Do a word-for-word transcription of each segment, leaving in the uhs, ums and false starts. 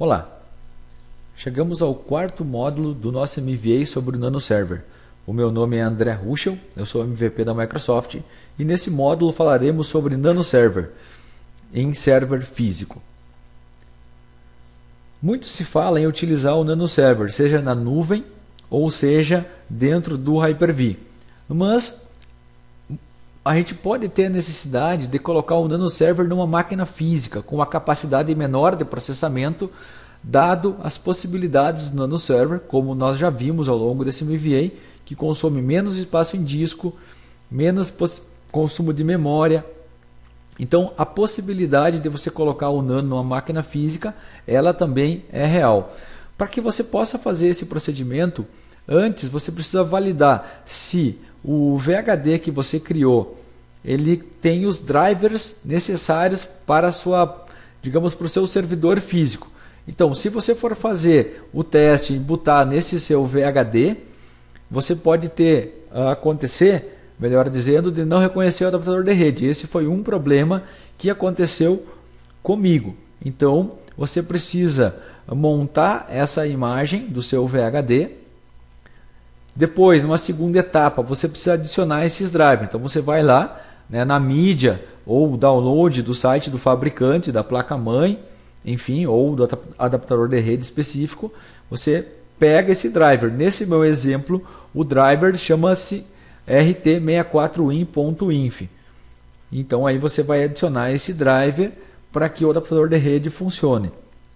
Olá, chegamos ao quarto módulo do nosso M V A sobre o Nano Server. O meu nome é André Ruschel, eu sou M V P da Microsoft e nesse módulo falaremos sobre Nano Server em server físico. Muito se fala em utilizar o Nano Server, seja na nuvem ou seja dentro do Hyper-V, mas a gente pode ter a necessidade de colocar o Nano Server numa máquina física com uma capacidade menor de processamento, dado as possibilidades do Nano Server, como nós já vimos ao longo desse M V A, que consome menos espaço em disco, menos consumo de memória. Então, a possibilidade de você colocar o Nano numa máquina física, ela também é real. Para que você possa fazer esse procedimento, antes você precisa validar se o V H D que você criou, ele tem os drivers necessários para a sua, digamos, para o seu servidor físico. Então, se você for fazer o teste e botar nesse seu V H D, você pode ter acontecer, melhor dizendo, de não reconhecer o adaptador de rede. Esse foi um problema que aconteceu comigo. Então, você precisa montar essa imagem do seu V H D. Depois, numa segunda etapa, você precisa adicionar esses drivers. Então, você vai lá, né, na mídia ou download do site do fabricante, da placa-mãe, enfim, ou do adaptador de rede específico. Você pega esse driver. Nesse meu exemplo, o driver chama-se R T sessenta e quatro win ponto inf. Então, aí você vai adicionar esse driver para que o adaptador de rede funcione.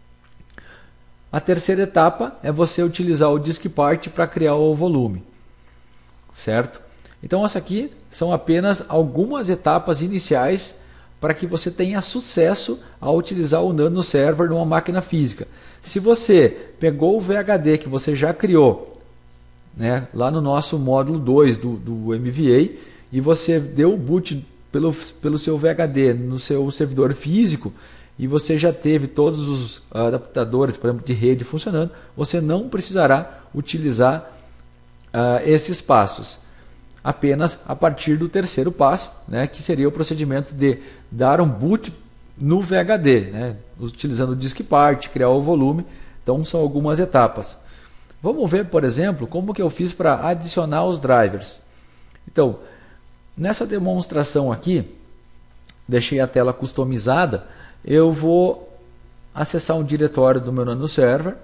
A terceira etapa é você utilizar o DiskPart para criar o volume, certo? Então, essa aqui são apenas algumas etapas iniciais para que você tenha sucesso ao utilizar o Nano Server numa máquina física. Se você pegou o V H D que você já criou, né, lá no nosso módulo dois do, do M V A, e você deu o boot pelo, pelo seu V H D no seu servidor físico, e você já teve todos os adaptadores, por exemplo, de rede funcionando, você não precisará utilizar uh, esses passos. Apenas a partir do terceiro passo, né, que seria o procedimento de dar um boot no V H D, né, utilizando o DiskPart, criar o volume. Então, são algumas etapas. Vamos ver, por exemplo, como que eu fiz para adicionar os drivers. Então, nessa demonstração aqui, deixei a tela customizada. Eu vou acessar um diretório do meu Nano Server.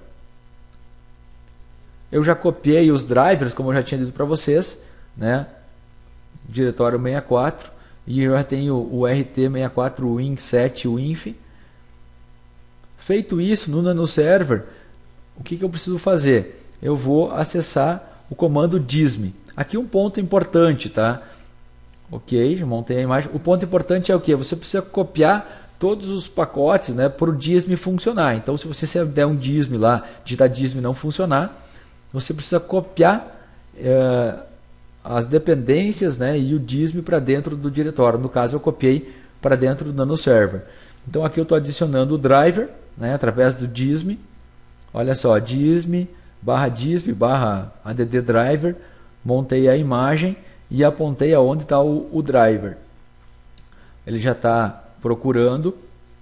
Eu já copiei os drivers, como eu já tinha dito para vocês, né? Diretório sessenta e quatro, e eu já tenho o R T sessenta e quatro win sete winf. Feito isso no Nano Server, o que, que eu preciso fazer? Eu vou acessar o comando dism. Aqui um ponto importante, tá? Ok, já montei a imagem. O ponto importante é o que? Você precisa copiar todos os pacotes, né, para o dism funcionar. Então, se você der um dism lá, digitar dism e não funcionar, você precisa copiar é, as dependências, né, e o dism para dentro do diretório. No caso, eu copiei para dentro do Nano Server. Então, aqui eu estou adicionando o driver, né, através do dism. Olha só, dism barra dism barra add driver. Montei a imagem e apontei aonde está o, o driver. Ele já está procurando.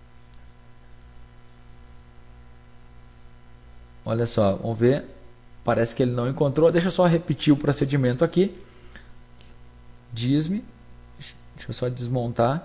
Olha só, vamos ver. Parece que ele não encontrou. Deixa eu só repetir o procedimento aqui. Dism. Deixa eu só desmontar.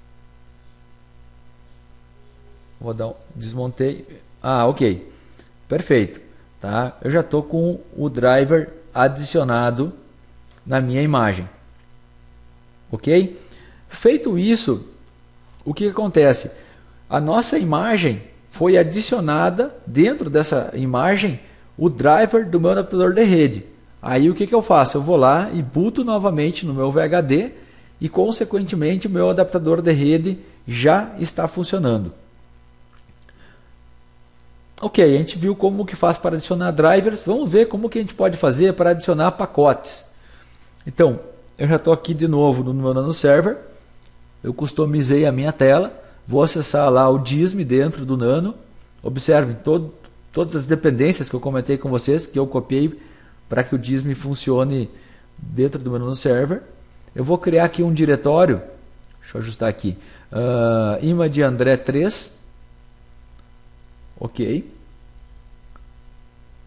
Vou dar um, desmontei. Ah, ok. Perfeito. Tá? Eu já estou com o driver adicionado na minha imagem. Ok? Feito isso, o que acontece? A nossa imagem foi adicionada dentro dessa imagem o driver do meu adaptador de rede. Aí o que, que eu faço? Eu vou lá e booto novamente no meu V H D e consequentemente o meu adaptador de rede já está funcionando. Ok, a gente viu como que faz para adicionar drivers. Vamos ver como que a gente pode fazer para adicionar pacotes. Então, eu já estou aqui de novo no meu Nano Server. Eu customizei a minha tela. Vou acessar lá o dism dentro do Nano. Observem todo, todas as dependências que eu comentei com vocês, que eu copiei para que o dism funcione dentro do meu Nano Server. Eu vou criar aqui um diretório. Deixa eu ajustar aqui. Uh, image André três. Ok.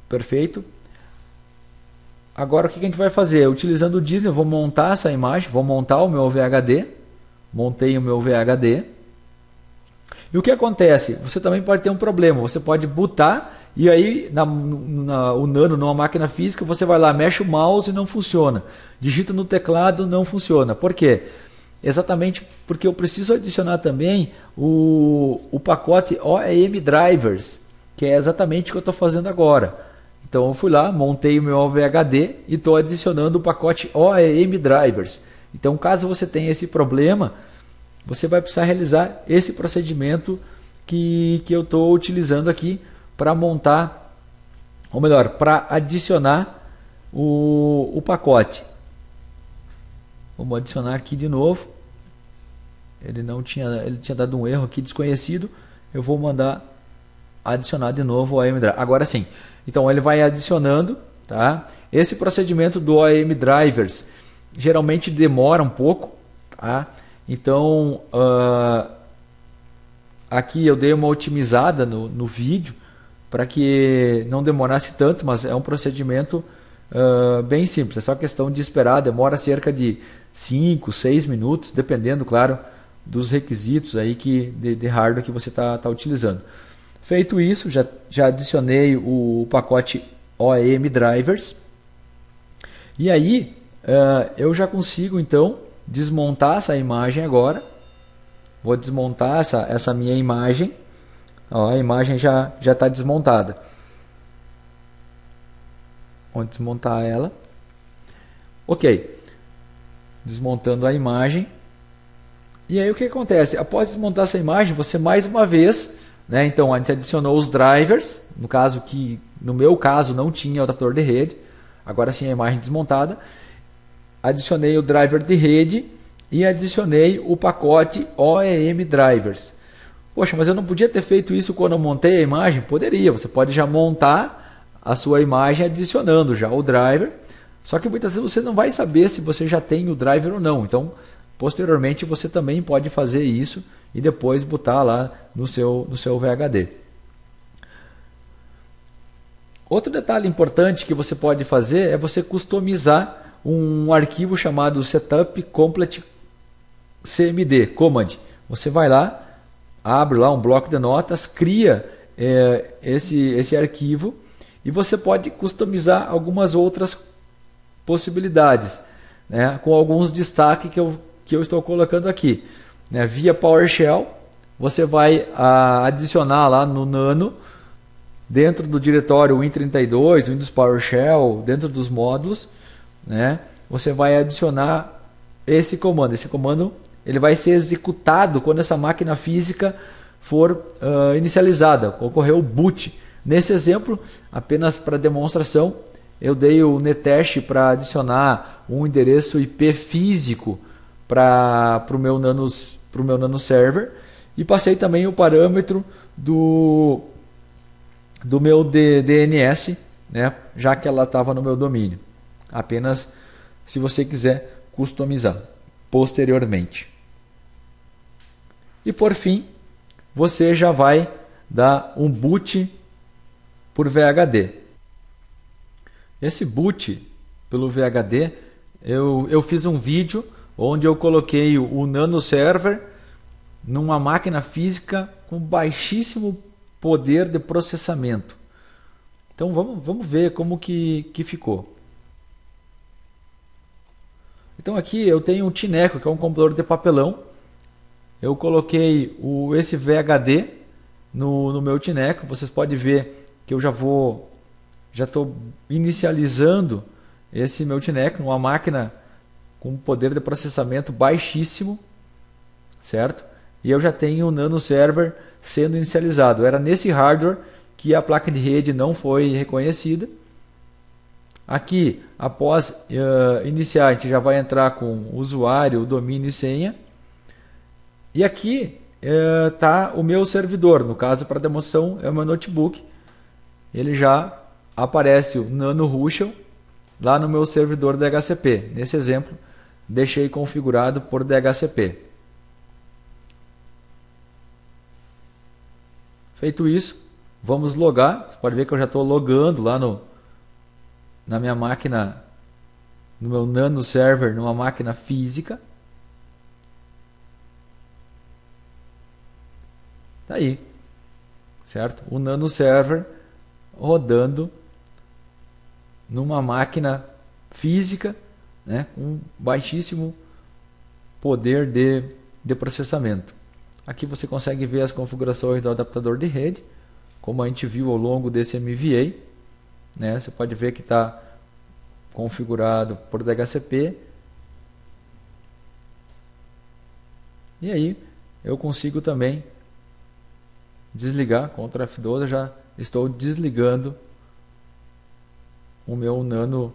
Perfeito. Agora o que a gente vai fazer? Utilizando o Disney, eu vou montar essa imagem, vou montar o meu V H D. Montei o meu V H D. E o que acontece? Você também pode ter um problema. Você pode botar e aí na, na, o Nano numa máquina física, você vai lá, mexe o mouse e não funciona. Digita no teclado, não funciona. Por quê? Exatamente porque eu preciso adicionar também o, o pacote O E M Drivers, que é exatamente o que eu estou fazendo agora. Então eu fui lá, montei o meu V H D e estou adicionando o pacote O E M Drivers. Então caso você tenha esse problema, você vai precisar realizar esse procedimento que, que eu estou utilizando aqui para montar, ou melhor, para adicionar o, o pacote. Vamos adicionar aqui de novo. Ele não tinha, ele tinha dado um erro aqui desconhecido. Eu vou mandar adicionar de novo o O E M Driver. Agora sim. Então ele vai adicionando, tá? Esse procedimento do O E M Drivers geralmente demora um pouco, tá? Então uh, aqui eu dei uma otimizada no, no vídeo para que não demorasse tanto, mas é um procedimento uh, bem simples. É só questão de esperar, demora cerca de cinco, seis minutos, dependendo, claro, dos requisitos aí que, de, de hardware que você está tá utilizando. Feito isso, já, já adicionei o pacote O E M Drivers. E aí uh, eu já consigo então desmontar essa imagem agora. Vou desmontar essa, essa minha imagem. Ó, a imagem já já está desmontada. Vou desmontar ela. Ok. Desmontando a imagem. E aí o que acontece? Após desmontar essa imagem, você mais uma vez, né, então a gente adicionou os drivers, no caso que no meu caso não tinha adaptador de rede, agora sim a imagem desmontada. Adicionei o driver de rede e adicionei o pacote O E M Drivers. Poxa, mas eu não podia ter feito isso quando eu montei a imagem? Poderia, você pode já montar a sua imagem adicionando já o driver, só que muitas vezes você não vai saber se você já tem o driver ou não. Então, posteriormente você também pode fazer isso e depois botar lá no seu, no seu V H D. Outro detalhe importante que você pode fazer é você customizar um arquivo chamado Setup Complete C M D Command. Você vai lá, abre lá um bloco de notas, cria é, esse, esse arquivo e você pode customizar algumas outras possibilidades, né, com alguns destaques que eu, que eu estou colocando aqui. Né, via PowerShell, você vai a, adicionar lá no Nano, dentro do diretório Win trinta e dois, Windows PowerShell, dentro dos módulos, né, você vai adicionar esse comando. Esse comando ele vai ser executado quando essa máquina física for uh, inicializada, ocorreu o boot. Nesse exemplo, apenas para demonstração, eu dei o nethash para adicionar um endereço I P físico para o meu nano, pro meu nano server e passei também o parâmetro do, do meu D N S, né, já que ela estava no meu domínio. Apenas se você quiser customizar posteriormente. E por fim, você já vai dar um boot por V H D. Esse boot pelo V H D, eu, eu fiz um vídeo onde eu coloquei o Nano Server numa máquina física com baixíssimo poder de processamento. Então vamos, vamos ver como que, que ficou. Então aqui eu tenho um Tineco, que é um computador de papelão. Eu coloquei o, esse V H D no, no meu Tineco. Vocês podem ver que eu já vou, já estou inicializando esse meu Tineco numa máquina com poder de processamento baixíssimo, certo? E eu já tenho o Nano Server sendo inicializado. Era nesse hardware que a placa de rede não foi reconhecida. Aqui, após uh, iniciar, a gente já vai entrar com usuário, domínio e senha. E aqui está uh, o meu servidor. No caso, para demonstração, é o meu notebook. Ele já aparece o Nano Rushel lá no meu servidor D H C P. Nesse exemplo, deixei configurado por D H C P. Feito isso, Vamos logar. Você pode ver que eu já estou logando lá no, na minha máquina, no meu Nano Server, numa máquina física. Tá aí, certo? O Nano Server rodando numa máquina física, né, com baixíssimo poder de, de processamento. Aqui você consegue ver as configurações do adaptador de rede, como a gente viu ao longo desse M V A. Né? Você pode ver que está configurado por D H C P. E aí eu consigo também desligar, Ctrl F doze, eu já estou desligando o meu Nano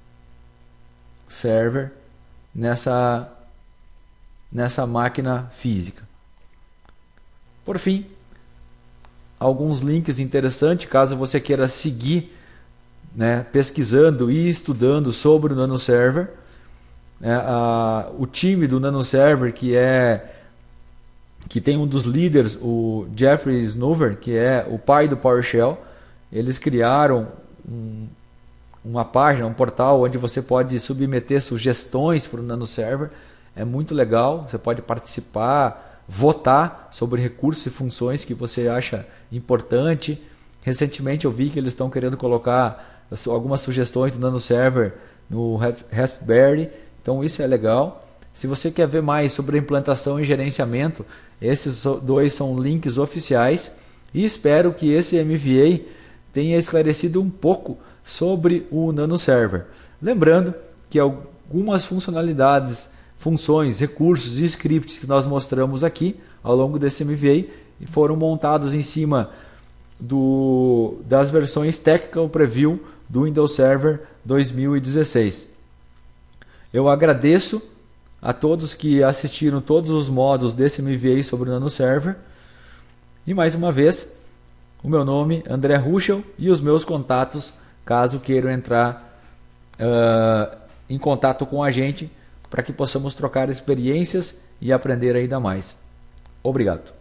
Server nessa, nessa máquina física. Por fim, alguns links interessantes, caso você queira seguir, né, pesquisando e estudando sobre o Nano Server. É, a, o time do Nano Server, que é que tem um dos líderes, o Jeffrey Snover, que é o pai do PowerShell. Eles criaram um, uma página, um portal onde você pode submeter sugestões para o Nano Server. É muito legal, você pode participar, votar sobre recursos e funções que você acha importante. Recentemente eu vi que eles estão querendo colocar algumas sugestões do Nano Server no Raspberry, então isso é legal. Se você quer ver mais sobre a implantação e gerenciamento, esses dois são links oficiais, e espero que esse M V A tenha esclarecido um pouco sobre o Nano Server. Lembrando que algumas funcionalidades, funções, recursos e scripts que nós mostramos aqui ao longo desse M V A foram montados em cima do, das versões Technical Preview do Windows Server dois mil e dezesseis. Eu agradeço a todos que assistiram todos os módulos desse M V A sobre o Nano Server. E mais uma vez, o meu nome é André Ruschel e os meus contatos, caso queiram entrar uh, em contato com a gente, para que possamos trocar experiências e aprender ainda mais. Obrigado.